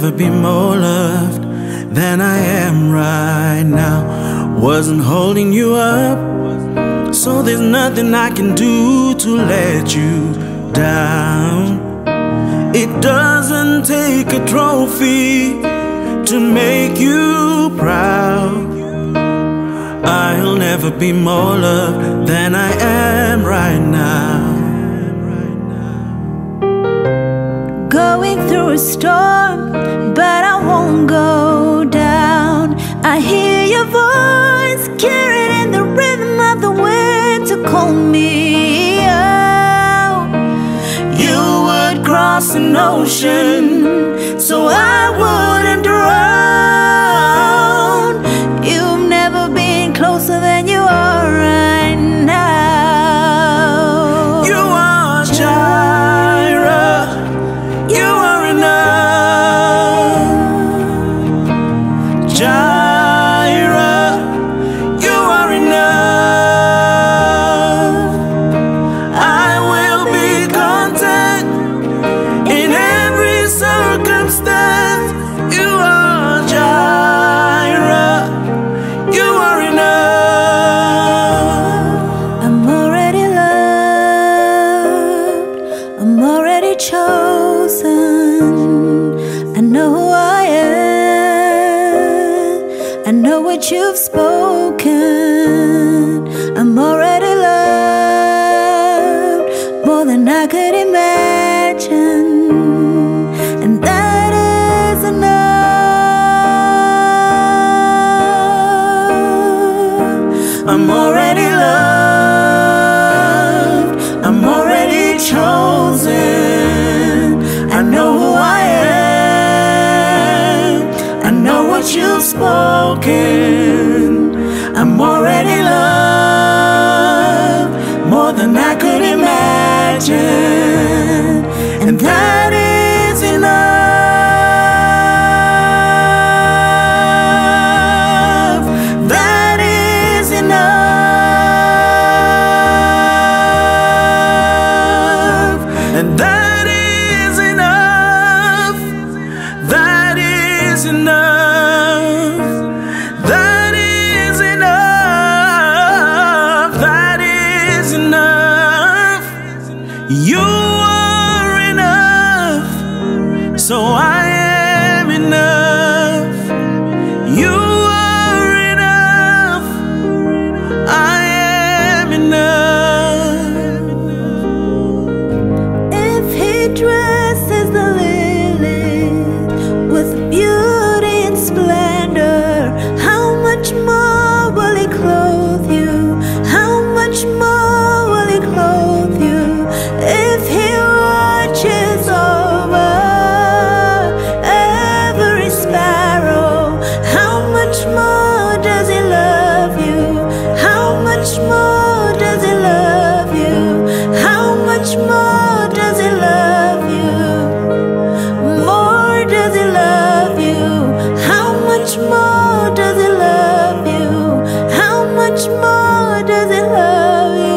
never be more loved than I am right now. Wasn't holding you up, so there's nothing I can do to let you down. It doesn't take a trophy to make you proud. I'll never be more loved than I am right now. Going through a storm, but I won't go down. I hear your voice carried in the rhythm of the wind to call me out. You would cross an ocean so I wouldn't drown. You've never been closer than you are right now. You are Jireh, you are enough. Jireh, you are enough. I will be content in every circumstance. You are Jireh, you are enough. I'm already loved, I'm already chosen. I know who I am, I know what you've spoken. I'm already loved more than I could imagine, and that is enough. I'm already loved, I'm already chosen. I know who I am, I know what you've spoken. I'm already loved more than I could imagine, and that is enough. That is enough. And that is enough. That is enough. That is enough. That is enough. You are enough, so I am enough. You are enough, I am enough. If he dresses the lilies with beauty and splendor, how much more will he clothe you? How much more will he clothe you? If he watches over every sparrow, how much more does he love you? How much more does he love you? How much more does he love you? More does he love you? How much more does he love you? How much more does he love you?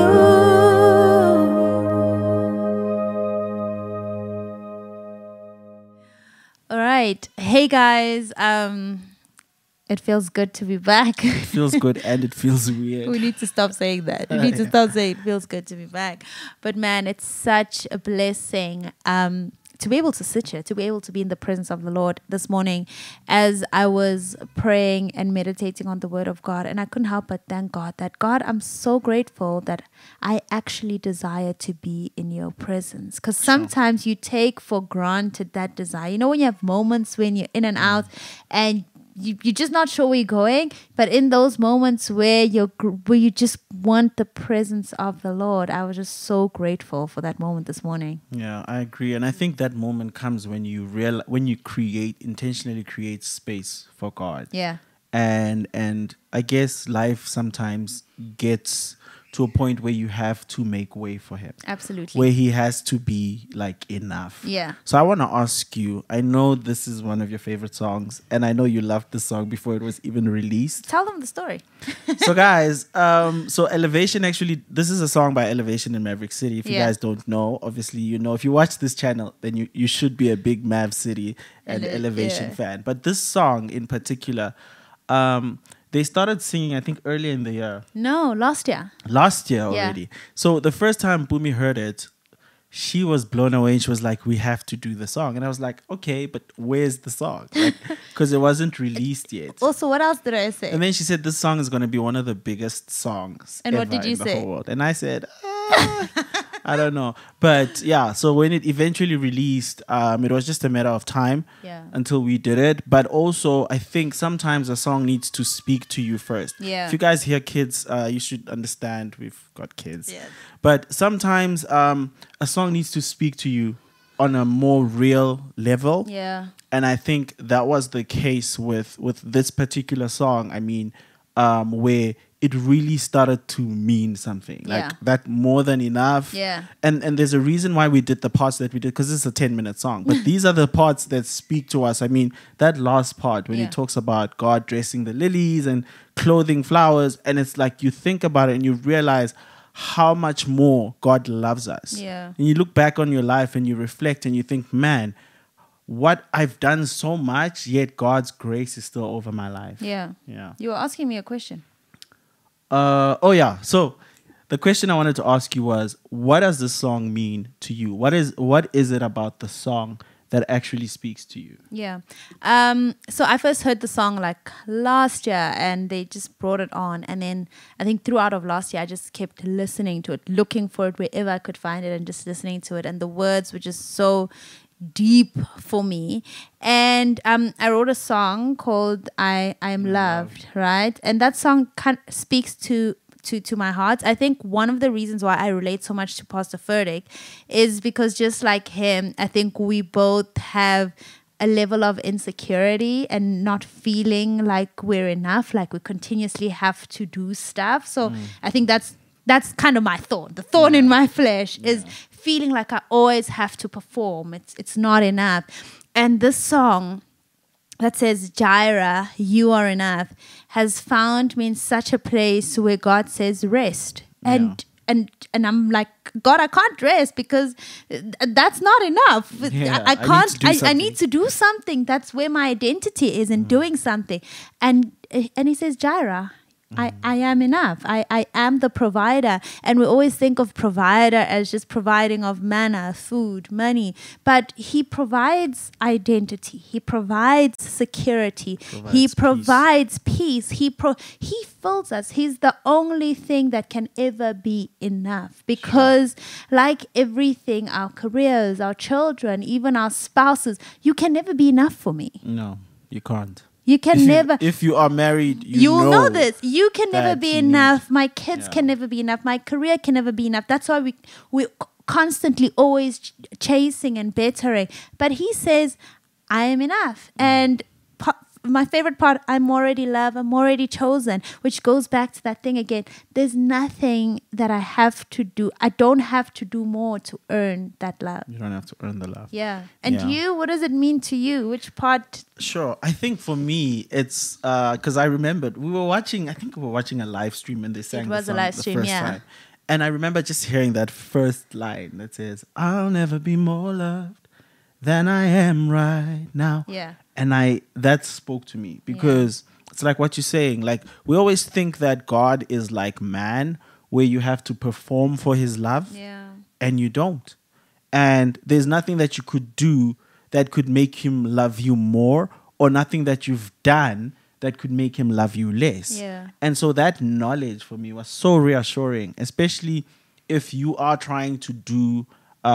All right. Hey guys, it feels good to be back. It feels good and it feels weird. We need to stop saying that. We need to stop saying it feels good to be back. But man, it's such a blessing to be able to sit here, to be able to be in the presence of the Lord this morning as I was praying and meditating on the word of God. And I couldn't help but thank God that, God, I'm so grateful that I actually desire to be in your presence. Because sometimes you take for granted that desire. You know, when you have moments when you're in and out and you're just not sure where you're going, but in those moments where you just want the presence of the Lord, I was just so grateful for that moment this morning. Yeah, I agree, and I think that moment comes when you intentionally create space for God. Yeah. And I guess life sometimes gets to a point where you have to make way for him. Absolutely. Where he has to be like enough. Yeah. So I want to ask you, I know this is one of your favorite songs, and I know you loved this song before it was even released. Tell them the story. So guys, so Elevation, actually, this is a song by Elevation in Maverick City. If you guys don't know, obviously, you know, if you watch this channel, then you should be a big Mav City and Elevation fan. But this song in particular, they started singing, I think, earlier in the year. No, last year. Last year already. So the first time Bumi heard it, she was blown away and she was like, we have to do the song. And I was like, okay, but where's the song? Because it wasn't released yet. Also, what else did I say? And then she said, this song is going to be one of the biggest songs and ever what did you in the say? whole world. And I said, I don't know. But yeah, so when it eventually released, it was just a matter of time until we did it. But also, I think sometimes a song needs to speak to you first. Yeah. If you guys hear kids, you should understand we've got kids. Yes. But sometimes a song needs to speak to you on a more real level. Yeah. And I think that was the case with this particular song. I mean, where it really started to mean something like that, more than enough. Yeah. And there's a reason why we did the parts that we did, because it's a 10-minute song. But these are the parts that speak to us. I mean, that last part when he talks about God dressing the lilies and clothing flowers, and it's like you think about it and you realize how much more God loves us. Yeah. And you look back on your life and you reflect and you think, man, what I've done so much, yet God's grace is still over my life. Yeah. Yeah. You were asking me a question. So the question I wanted to ask you was, what does this song mean to you? What is it about the song that actually speaks to you? Yeah. So I first heard the song like last year, and they just brought it on. And then I think throughout of last year, I just kept listening to it, looking for it wherever I could find it and just listening to it. And the words were just so deep for me. And I wrote a song called I Am Loved, right? And that song speaks to my heart. I think one of the reasons why I relate so much to Pastor Furtick is because just like him, I think we both have a level of insecurity and not feeling like we're enough, like we continuously have to do stuff. So I think that's kind of my thorn. The thorn in my flesh is feeling like I always have to perform. It's not enough. And this song that says, Jireh, you are enough, has found me in such a place where God says rest. And I'm like, God, I can't rest because that's not enough. I can't. I need to do something. That's where my identity is in doing something. And he says, Jireh, I am enough. I am the provider. And we always think of provider as just providing of manna, food, money. But he provides identity. He provides security. He provides peace. He fills us. He's the only thing that can ever be enough. Because like everything, our careers, our children, even our spouses, you can never be enough for me. No, you can't. You can never. If you are married, you'll know this. You can never be enough. My kids can never be enough. My career can never be enough. That's why we're constantly always chasing and bettering. But he says, I am enough. And my favorite part, I'm already loved, I'm already chosen, which goes back to that thing again. There's nothing that I have to do. I don't have to do more to earn that love. You don't have to earn the love. Yeah. And you, what does it mean to you? Which part? Sure. I think for me, it's because I remembered we were watching a live stream and they sang the song the first time. And I remember just hearing that first line that says, I'll never be more loved than I am right now. Yeah. And that spoke to me because it's like what you're saying. Like we always think that God is like man, where you have to perform for his love, and you don't. And there's nothing that you could do that could make him love you more, or nothing that you've done that could make him love you less. Yeah. And so that knowledge for me was so reassuring, especially if you are trying to do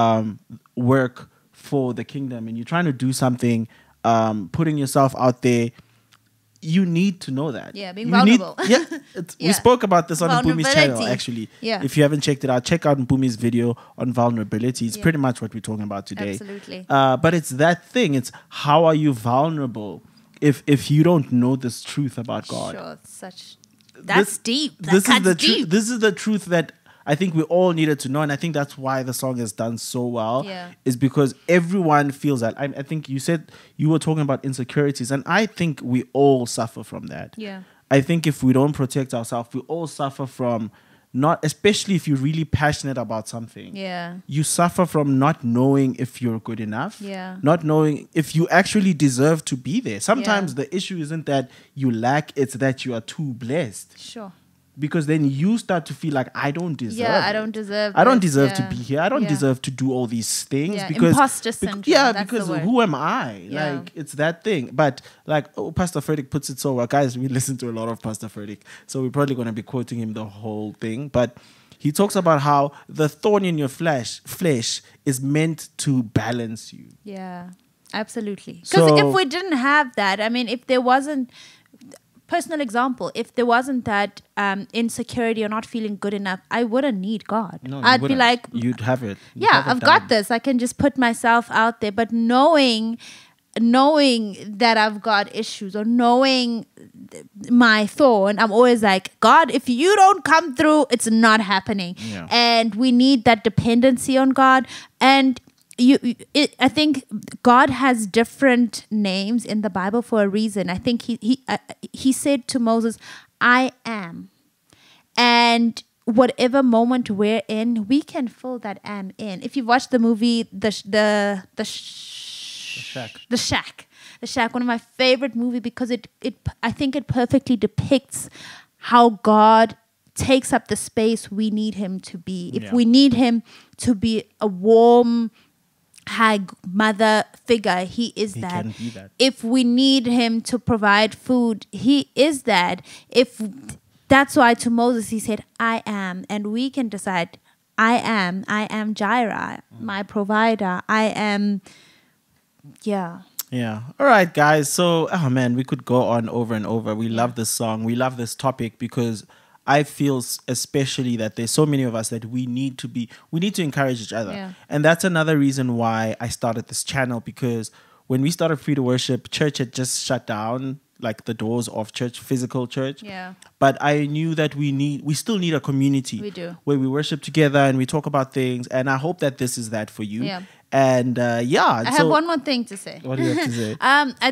work for the kingdom and you're trying to do something, putting yourself out there. You need to know that. Yeah, being vulnerable. We spoke about this on Mpumi's channel, actually. Yeah. If you haven't checked it out, check out Mpumi's video on vulnerability. It's pretty much what we're talking about today. Absolutely. But it's that thing. It's how are you vulnerable if you don't know this truth about God? Sure, that's deep. This is the truth that I think we all needed to know, and I think that's why the song has done so well. Yeah. Is because everyone feels that. I think you said you were talking about insecurities, and I think we all suffer from that. Yeah. I think if we don't protect ourselves, we all suffer from not, especially if you're really passionate about something. Yeah. You suffer from not knowing if you're good enough. Yeah. Not knowing if you actually deserve to be there. Sometimes the issue isn't that you lack, it's that you are too blessed. Sure. Because then you start to feel like I don't deserve. Yeah, I it. don't deserve. I don't this. deserve to Yeah. be here. I don't Yeah. deserve to do all these things Yeah, because imposter syndrome, that's the because word. who am I? Yeah. Like it's that thing. But like Pastor Frederick puts it so well, guys. We listen to a lot of Pastor Frederick, so we're probably going to be quoting him the whole thing. But he talks about how the thorn in your flesh is meant to balance you. Yeah, absolutely. Because So- if we didn't have that, I mean, if there wasn't, personal example, if there wasn't that insecurity or not feeling good enough, I wouldn't need God. No, you I'd be wouldn't. like, you'd have it. You'd yeah, have it I've got done. this. I can just put myself out there. But knowing that I've got issues or knowing my thorn, I'm always like, God, if you don't come through, it's not happening. Yeah. And we need that dependency on God. And I think God has different names in the Bible for a reason. I think he said to Moses, I am. And whatever moment we're in, we can fill that am in. If you've watched the movie The Shack, one of my favorite movie, because I think it perfectly depicts how God takes up the space we need him to be. If we need him to be a warm hag mother figure, he is He that. can be that. If we need him to provide food, he is that. That's why to Moses he said, I am. And we can decide, I am Jireh, my provider. I am, yeah. Yeah. All right, guys. So, oh man, we could go on over and over. We love this song. We love this topic because I feel especially that there's so many of us that we need to encourage each other. Yeah. And that's another reason why I started this channel, because when we started Free to Worship, church had just shut down, like the doors of church, physical church. Yeah. But I knew that we still need a community. We do. Where we worship together and we talk about things. And I hope that this is that for you. Yeah. And I have one more thing to say. What do you have to say?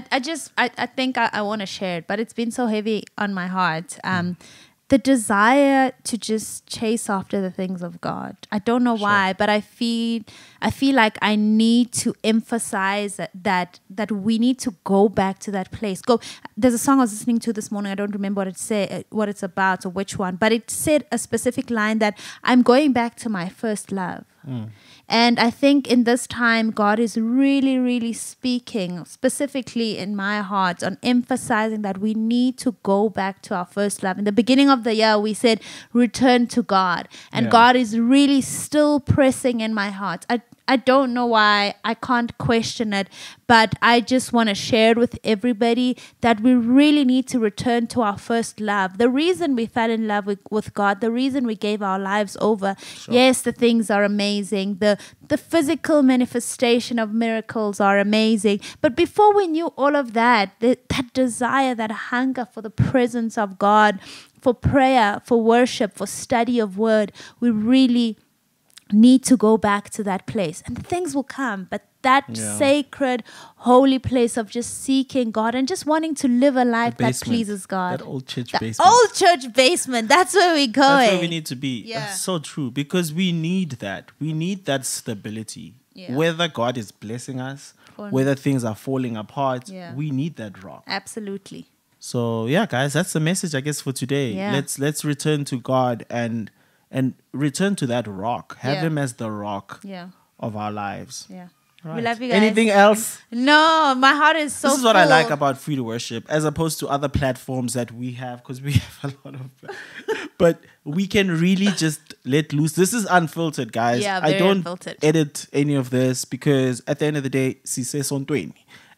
I think I want to share it, but it's been so heavy on my heart. The desire to just chase after the things of God. I don't know why, but I feel like I need to emphasize that we need to go back to that place. There's a song I was listening to this morning. I don't remember what it's about or which one, but it said a specific line that I'm going back to my first love. And I think in this time, God is really, really speaking specifically in my heart on emphasizing that we need to go back to our first love. In the beginning of the year, we said, return to God. And God is really still pressing in my heart. I don't know why. I can't question it. But I just want to share it with everybody that we really need to return to our first love. The reason we fell in love with God, the reason we gave our lives over. Yes, the things are amazing. The physical manifestation of miracles are amazing. But before we knew all of that desire, that hunger for the presence of God, for prayer, for worship, for study of word, we really need to go back to that place, and the things will come. But that sacred, holy place of just seeking God and just wanting to live a life that pleases God. That old church The basement. old church basement. That's where we're going. That's where we need to be. Yeah. That's so true, because we need that. We need that stability. Yeah. Whether God is blessing us, Or whether things are falling apart, Yeah. we need that rock. Absolutely. So yeah, guys, that's the message, I guess, for today. Yeah. Let's return to God and return to that rock. Have Yeah. him as the rock Yeah. of our lives. Yeah. Right. We love you guys. Anything else? No, my heart is so This is what I full. like about Free to Worship, as opposed to other platforms that we have, because we have a lot of. But we can really just let loose. This is unfiltered, guys. Yeah, I very don't unfiltered. edit any of this because at the end of the day, si se son 20.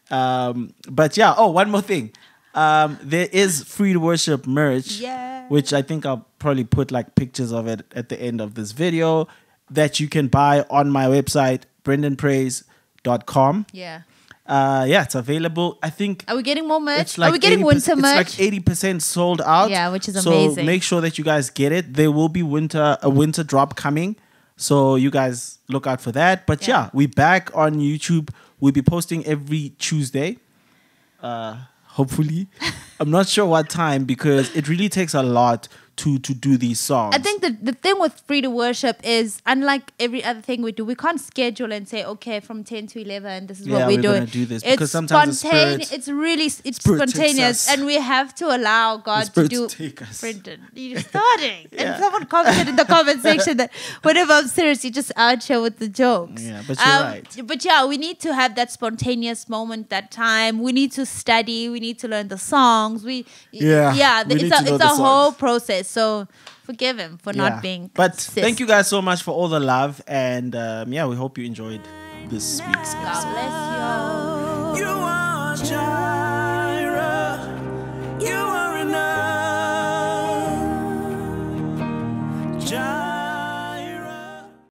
But yeah, one more thing. There is Free to Worship merch, Yeah. which I think I'll probably put like pictures of it at the end of this video, that you can buy on my website, brendanpraise.com. Yeah. Yeah, it's available. I think Are we getting more merch? it's like Are we getting 80%, winter merch? It's like 80% sold out. Yeah, which is so amazing. make sure that you guys get it. There will be a winter drop coming. So you guys look out for that. But yeah, we're back on YouTube. We'll be posting every Tuesday. Hopefully. I'm not sure what time because it really takes a lot to do these songs. I think the thing with Free to Worship is, unlike every other thing we do, we can't schedule and say, okay, from 10 to 11, this is what we're doing. Gonna do this it's because sometimes spontaneous. It's really spontaneous, and we have to allow God to do. Brendan, you're starting, and someone commented in the comment section that whenever I'm serious, you're just out here with the jokes. Yeah, but you're right. But yeah, we need to have that spontaneous moment, that time. We need to study. We need to learn the songs. It's a whole process. So forgive him for not being But consistent. thank you guys so much for all the love. And we hope you enjoyed this week's episode. God bless you. You are